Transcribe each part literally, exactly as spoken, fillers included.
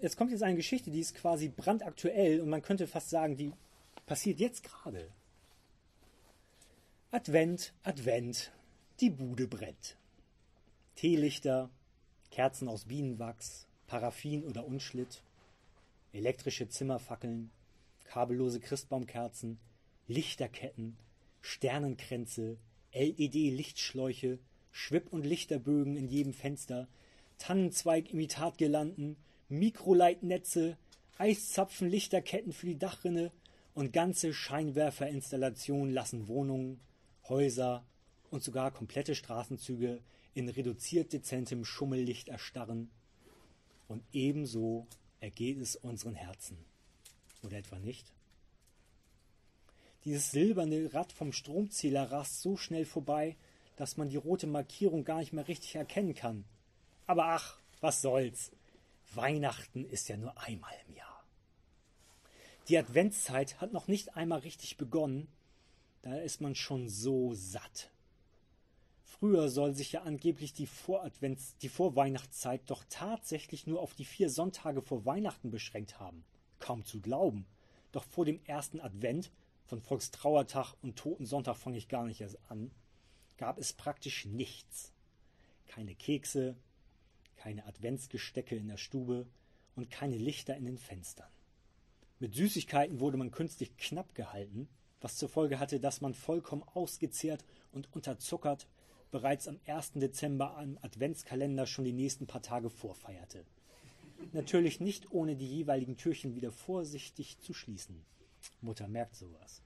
es kommt jetzt eine Geschichte, die ist quasi brandaktuell und man könnte fast sagen, die passiert jetzt gerade. Advent, Advent, die Bude brennt. Teelichter, Kerzen aus Bienenwachs, Paraffin oder Unschlitt, elektrische Zimmerfackeln, kabellose Christbaumkerzen, Lichterketten, Sternenkränze, L E D-Lichtschläuche, Schwipp- und Lichterbögen in jedem Fenster, Tannenzweig-Imitatgirlanden, Mikroleitnetze, Eiszapfen, Lichterketten für die Dachrinne und ganze Scheinwerferinstallationen lassen Wohnungen, Häuser und sogar komplette Straßenzüge in reduziert dezentem Schummellicht erstarren. Und ebenso ergeht es unseren Herzen. Oder etwa nicht? Dieses silberne Rad vom Stromzähler rast so schnell vorbei, dass man die rote Markierung gar nicht mehr richtig erkennen kann. Aber ach, was soll's? Weihnachten ist ja nur einmal im Jahr. Die Adventszeit hat noch nicht einmal richtig begonnen, da ist man schon so satt. Früher soll sich ja angeblich die Voradvents, die Vorweihnachtszeit doch tatsächlich nur auf die vier Sonntage vor Weihnachten beschränkt haben. Kaum zu glauben. Doch vor dem ersten Advent, von Volkstrauertag und Totensonntag fange ich gar nicht erst an, gab es praktisch nichts. Keine Kekse, keine Adventsgestecke in der Stube und keine Lichter in den Fenstern. Mit Süßigkeiten wurde man künstlich knapp gehalten, was zur Folge hatte, dass man vollkommen ausgezehrt und unterzuckert bereits am ersten Dezember am Adventskalender schon die nächsten paar Tage vorfeierte. Natürlich nicht ohne die jeweiligen Türchen wieder vorsichtig zu schließen. Mutter merkt sowas.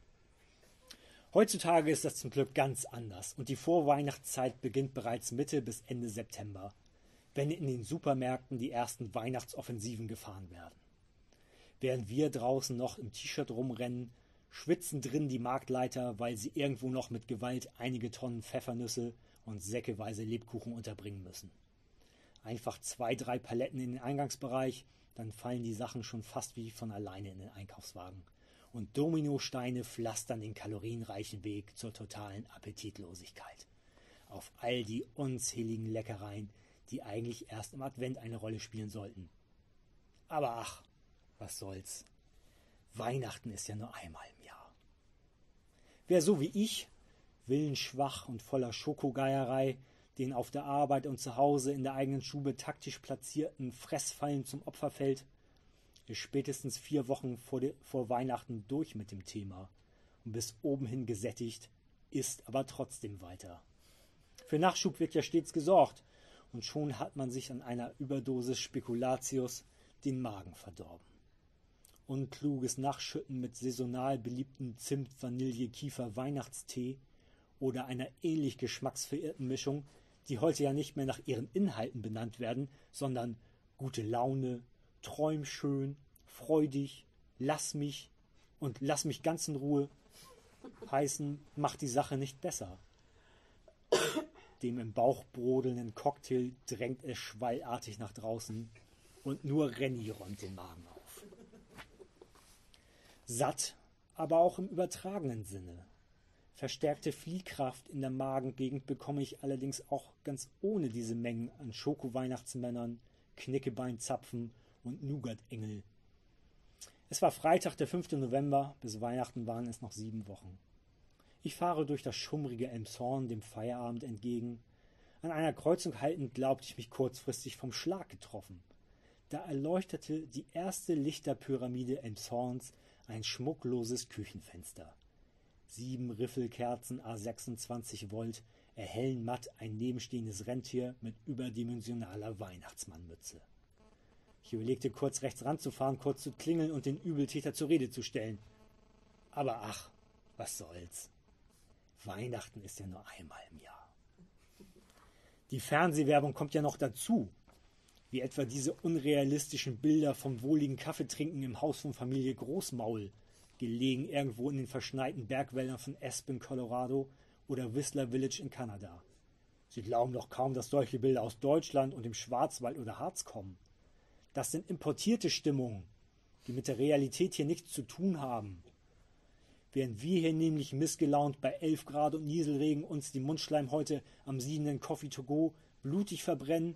Heutzutage ist das zum Glück ganz anders und die Vorweihnachtszeit beginnt bereits Mitte bis Ende September, wenn in den Supermärkten die ersten Weihnachtsoffensiven gefahren werden. Während wir draußen noch im T-Shirt rumrennen, schwitzen drin die Marktleiter, weil sie irgendwo noch mit Gewalt einige Tonnen Pfeffernüsse und säckeweise Lebkuchen unterbringen müssen. Einfach zwei, drei Paletten in den Eingangsbereich, dann fallen die Sachen schon fast wie von alleine in den Einkaufswagen. Und Dominosteine pflastern den kalorienreichen Weg zur totalen Appetitlosigkeit. Auf all die unzähligen Leckereien, die eigentlich erst im Advent eine Rolle spielen sollten. Aber ach, was soll's. Weihnachten ist ja nur einmal im Jahr. Wer so wie ich, willensschwach und voller Schokogeierei, den auf der Arbeit und zu Hause in der eigenen Stube taktisch platzierten Fressfallen zum Opfer fällt, ist spätestens vier Wochen vor, de, vor Weihnachten durch mit dem Thema und bis oben hin gesättigt, isst aber trotzdem weiter. Für Nachschub wird ja stets gesorgt und schon hat man sich an einer Überdosis Spekulatius den Magen verdorben. Unkluges Nachschütten mit saisonal beliebten Zimt, Vanille, Kiefer, Weihnachtstee oder einer ähnlich geschmacksverirrten Mischung, die heute ja nicht mehr nach ihren Inhalten benannt werden, sondern gute Laune, träum schön, freudig, lass mich und lass mich ganz in Ruhe heißen, macht die Sache nicht besser. Dem im Bauch brodelnden Cocktail drängt es schwallartig nach draußen und nur Renny räumt den Magen auf. Satt, aber auch im übertragenen Sinne. Verstärkte Fliehkraft in der Magengegend bekomme ich allerdings auch ganz ohne diese Mengen an Schoko-Weihnachtsmännern, Knickebeinzapfen und Nougat-Engel. Es war Freitag, der fünfte November, bis Weihnachten waren es noch sieben Wochen. Ich fahre durch das schummrige Elmshorn dem Feierabend entgegen. An einer Kreuzung haltend glaubte ich mich kurzfristig vom Schlag getroffen. Da erleuchtete die erste Lichterpyramide Elmshorns ein schmuckloses Küchenfenster. Sieben Riffelkerzen à sechsundzwanzig Volt erhellen matt ein nebenstehendes Rentier mit überdimensionaler Weihnachtsmannmütze. Ich überlegte kurz rechts ranzufahren, kurz zu klingeln und den Übeltäter zur Rede zu stellen. Aber ach, was soll's. Weihnachten ist ja nur einmal im Jahr. Die Fernsehwerbung kommt ja noch dazu, wie etwa diese unrealistischen Bilder vom wohligen Kaffeetrinken im Haus von Familie Großmaul, gelegen irgendwo in den verschneiten Bergwäldern von Aspen, Colorado oder Whistler Village in Kanada. Sie glauben doch kaum, dass solche Bilder aus Deutschland und dem Schwarzwald oder Harz kommen. Das sind importierte Stimmungen, die mit der Realität hier nichts zu tun haben. Während wir hier nämlich missgelaunt bei elf Grad und Nieselregen uns die Mundschleimhäute am siedenden Coffee to go blutig verbrennen,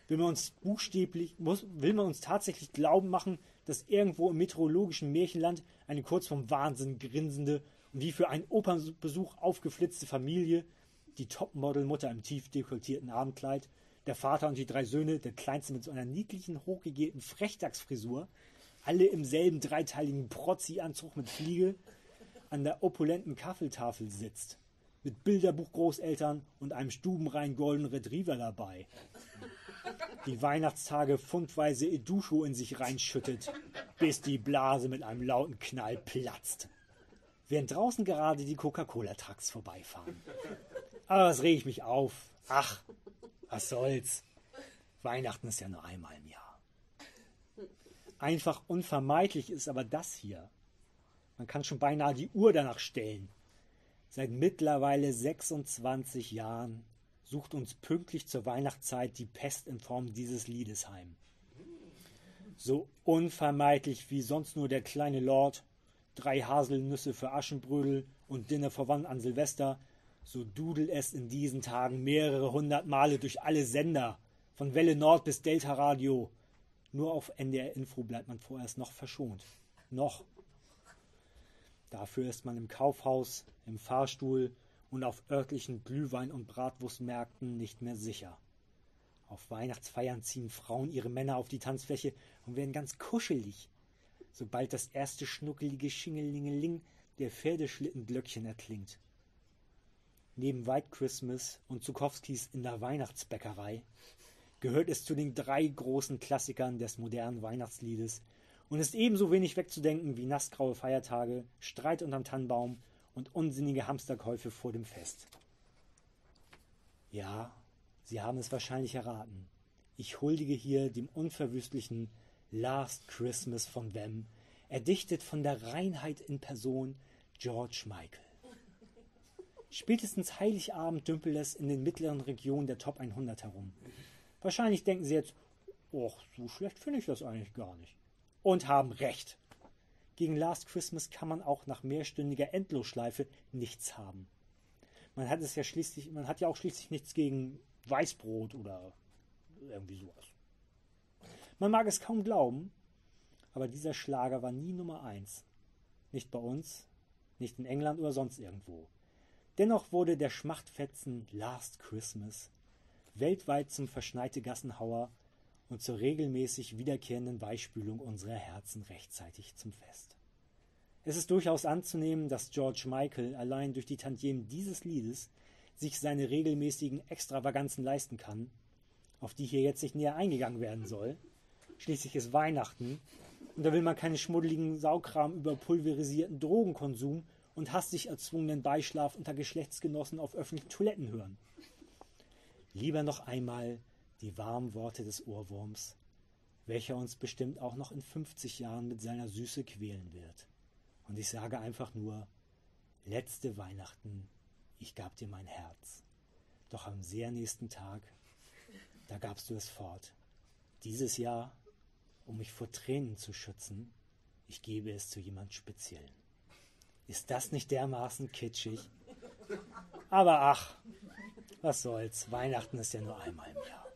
Will man uns buchstäblich, muss, will man uns tatsächlich glauben machen, dass irgendwo im meteorologischen Märchenland eine kurz vom Wahnsinn grinsende und wie für einen Opernbesuch aufgeflitzte Familie, die Topmodelmutter im tief dekolletierten Abendkleid, der Vater und die drei Söhne, der Kleinste mit so einer niedlichen, hochgegelten Frechdachsfrisur, alle im selben dreiteiligen Prozzi-Anzug mit Fliege, an der opulenten Kaffeetafel sitzt, mit Bilderbuch-Großeltern und einem stubenreinen Golden Retriever dabei. Die Weihnachtstage pfundweise Eduscho in sich reinschüttet, bis die Blase mit einem lauten Knall platzt. Während draußen gerade die Coca-Cola-Trucks vorbeifahren. Aber was rege ich mich auf? Ach, was soll's? Weihnachten ist ja nur einmal im Jahr. Einfach unvermeidlich ist aber das hier. Man kann schon beinahe die Uhr danach stellen. Seit mittlerweile sechsundzwanzig Jahren sucht uns pünktlich zur Weihnachtszeit die Pest in Form dieses Liedes heim. So unvermeidlich wie sonst nur der kleine Lord, drei Haselnüsse für Aschenbrödel und Dinner verwandt an Silvester, so dudelt es in diesen Tagen mehrere hundert Male durch alle Sender, von Welle Nord bis Delta Radio. Nur auf N D R Info bleibt man vorerst noch verschont. Noch. Dafür ist man im Kaufhaus, im Fahrstuhl und auf örtlichen Glühwein- und Bratwurstmärkten nicht mehr sicher. Auf Weihnachtsfeiern ziehen Frauen ihre Männer auf die Tanzfläche und werden ganz kuschelig, sobald das erste schnuckelige Schingelingeling der Pferdeschlittenglöckchen erklingt. Neben White Christmas und Zukowskis In der Weihnachtsbäckerei gehört es zu den drei großen Klassikern des modernen Weihnachtsliedes und ist ebenso wenig wegzudenken wie nassgraue Feiertage, Streit unterm Tannenbaum und unsinnige Hamsterkäufe vor dem Fest. Ja, Sie haben es wahrscheinlich erraten. Ich huldige hier dem unverwüstlichen Last Christmas von Wham, erdichtet von der Reinheit in Person George Michael. Spätestens Heiligabend dümpelt es in den mittleren Regionen der Top hundert herum. Wahrscheinlich denken Sie jetzt, oh, so schlecht finde ich das eigentlich gar nicht. Und haben recht. Gegen Last Christmas kann man auch nach mehrstündiger Endlosschleife nichts haben. Man hat es ja schließlich, man hat ja auch schließlich nichts gegen Weißbrot oder irgendwie sowas. Man mag es kaum glauben, aber dieser Schlager war nie Nummer eins. Nicht bei uns, nicht in England oder sonst irgendwo. Dennoch wurde der Schmachtfetzen Last Christmas weltweit zum verschneite Gassenhauer und zur regelmäßig wiederkehrenden Weichspülung unserer Herzen rechtzeitig zum Fest. Es ist durchaus anzunehmen, dass George Michael allein durch die Tantiemen dieses Liedes sich seine regelmäßigen Extravaganzen leisten kann, auf die hier jetzt nicht näher eingegangen werden soll. Schließlich ist Weihnachten und da will man keinen schmuddeligen Saukram über pulverisierten Drogenkonsum und hastig erzwungenen Beischlaf unter Geschlechtsgenossen auf öffentlichen Toiletten hören. Lieber noch einmal die warmen Worte des Ohrwurms, welcher uns bestimmt auch noch in fünfzig Jahren mit seiner Süße quälen wird. Und ich sage einfach nur, letzte Weihnachten, ich gab dir mein Herz. Doch am sehr nächsten Tag, da gabst du es fort. Dieses Jahr, um mich vor Tränen zu schützen, ich gebe es zu jemand Speziellen. Ist das nicht dermaßen kitschig? Aber ach, was soll's, Weihnachten ist ja nur einmal im Jahr.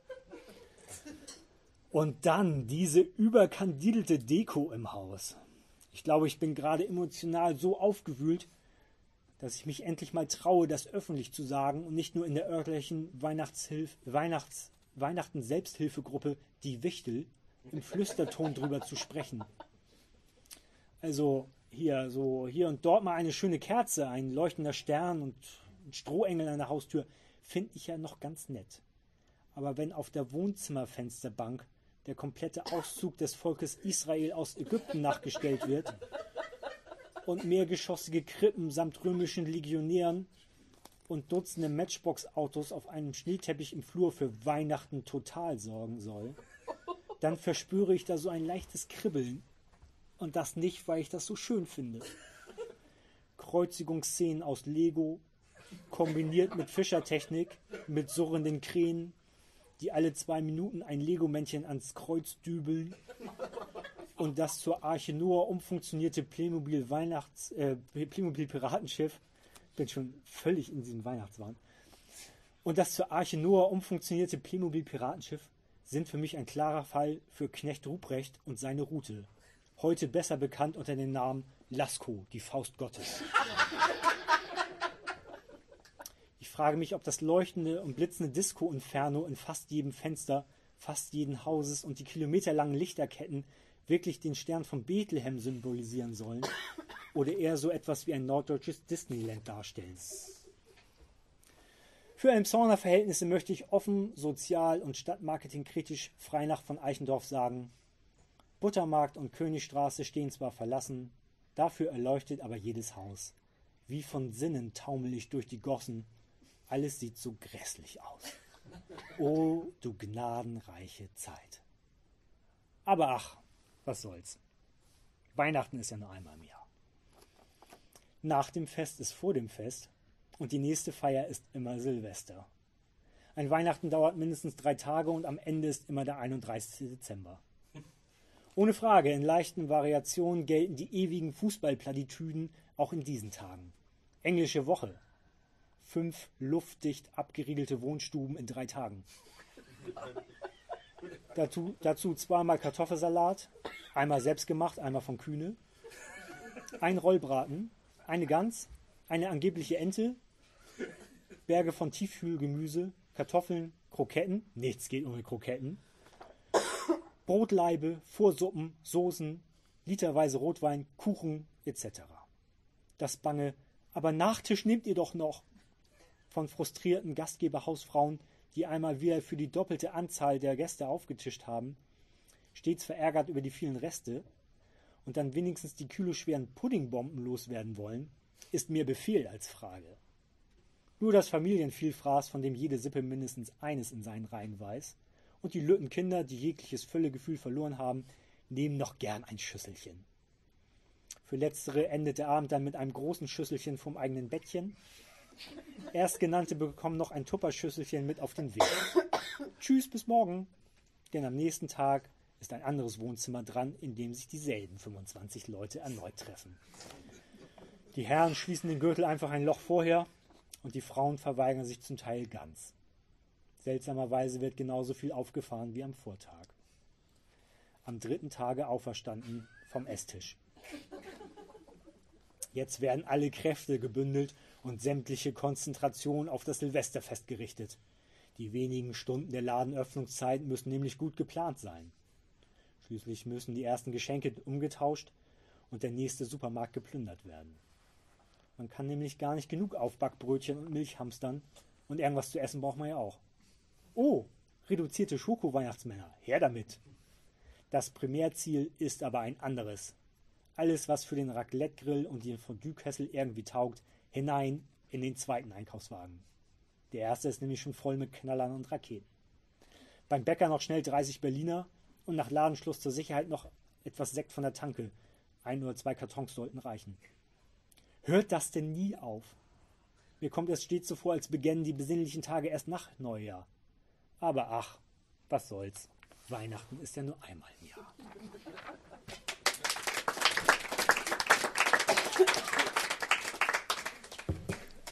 Und dann diese überkandidelte Deko im Haus. Ich glaube, ich bin gerade emotional so aufgewühlt, dass ich mich endlich mal traue, das öffentlich zu sagen und nicht nur in der örtlichen Weihnachtshilf Weihnachts Weihnachten-Selbsthilfegruppe Die Wichtel im Flüsterton drüber zu sprechen. Also hier, so hier und dort mal eine schöne Kerze, ein leuchtender Stern und ein Strohengel an der Haustür, finde ich ja noch ganz nett. Aber wenn auf der Wohnzimmerfensterbank der komplette Auszug des Volkes Israel aus Ägypten nachgestellt wird und mehrgeschossige Krippen samt römischen Legionären und Dutzende Matchbox-Autos auf einem Schneeteppich im Flur für Weihnachten total sorgen soll, dann verspüre ich da so ein leichtes Kribbeln. Und das nicht, weil ich das so schön finde. Kreuzigungsszenen aus Lego, kombiniert mit Fischertechnik, mit surrenden Krähen, die alle zwei Minuten ein Lego-Männchen ans Kreuz dübeln und das zur Arche Noah umfunktionierte Playmobil Weihnachts, äh, Playmobil Piratenschiff, bin schon völlig in diesem Weihnachtswahn, und das zur Arche Noah umfunktionierte Playmobil Piratenschiff sind für mich ein klarer Fall für Knecht Ruprecht und seine Route, heute besser bekannt unter dem Namen Lasko, die Faust Gottes. Ich frage mich, ob das leuchtende und blitzende Disco-Inferno in fast jedem Fenster, fast jeden Hauses und die kilometerlangen Lichterketten wirklich den Stern von Bethlehem symbolisieren sollen oder eher so etwas wie ein norddeutsches Disneyland darstellen. Für Elmshorner Verhältnisse möchte ich offen, sozial und stadtmarketingkritisch frei nach von Eichendorff sagen: Buttermarkt und Königstraße stehen zwar verlassen, dafür erleuchtet aber jedes Haus. Wie von Sinnen taumel ich durch die Gossen, alles sieht so grässlich aus. O, du gnadenreiche Zeit. Aber ach, was soll's. Weihnachten ist ja nur einmal im Jahr. Nach dem Fest ist vor dem Fest und die nächste Feier ist immer Silvester. Ein Weihnachten dauert mindestens drei Tage und am Ende ist immer der einunddreißigste Dezember. Ohne Frage, in leichten Variationen gelten die ewigen Fußballplattitüden auch in diesen Tagen. Englische Woche. Fünf luftdicht abgeriegelte Wohnstuben in drei Tagen. Dazu, dazu zweimal Kartoffelsalat, einmal selbstgemacht, einmal von Kühne, ein Rollbraten, eine Gans, eine angebliche Ente, Berge von Tiefkühlgemüse, Kartoffeln, Kroketten, nichts geht ohne Kroketten, Brotlaibe, Vorsuppen, Soßen, literweise Rotwein, Kuchen et cetera. Das bange, aber Nachtisch nehmt ihr doch noch, von frustrierten Gastgeberhausfrauen, die einmal wieder für die doppelte Anzahl der Gäste aufgetischt haben, stets verärgert über die vielen Reste und dann wenigstens die kiloschweren Puddingbomben loswerden wollen, ist mir Befehl als Frage. Nur das Familienvielfraß, von dem jede Sippe mindestens eines in seinen Reihen weiß, und die lütten Kinder, die jegliches Völlegefühl verloren haben, nehmen noch gern ein Schüsselchen. Für letztere endet der Abend dann mit einem großen Schüsselchen vom eigenen Bettchen. Erstgenannte bekommen noch ein Tupperschüsselchen mit auf den Weg. Tschüss, bis morgen. Denn am nächsten Tag ist ein anderes Wohnzimmer dran, in dem sich dieselben fünfundzwanzig Leute erneut treffen. Die Herren schließen den Gürtel einfach ein Loch vorher und die Frauen verweigern sich zum Teil ganz. Seltsamerweise wird genauso viel aufgefahren wie am Vortag. Am dritten Tage auferstanden vom Esstisch. Jetzt werden alle Kräfte gebündelt und sämtliche Konzentration auf das Silvesterfest gerichtet. Die wenigen Stunden der Ladenöffnungszeit müssen nämlich gut geplant sein. Schließlich müssen die ersten Geschenke umgetauscht und der nächste Supermarkt geplündert werden. Man kann nämlich gar nicht genug Aufbackbrötchen und Milch hamstern und irgendwas zu essen braucht man ja auch. Oh, reduzierte Schoko-Weihnachtsmänner, her damit! Das Primärziel ist aber ein anderes. Alles, was für den Raclette-Grill und den Fondue-Kessel irgendwie taugt, hinein in den zweiten Einkaufswagen. Der erste ist nämlich schon voll mit Knallern und Raketen. Beim Bäcker noch schnell dreißig Berliner und nach Ladenschluss zur Sicherheit noch etwas Sekt von der Tanke. Ein oder zwei Kartons sollten reichen. Hört das denn nie auf? Mir kommt es stets so vor, als beginnen die besinnlichen Tage erst nach Neujahr. Aber ach, was soll's. Weihnachten ist ja nur einmal im Jahr.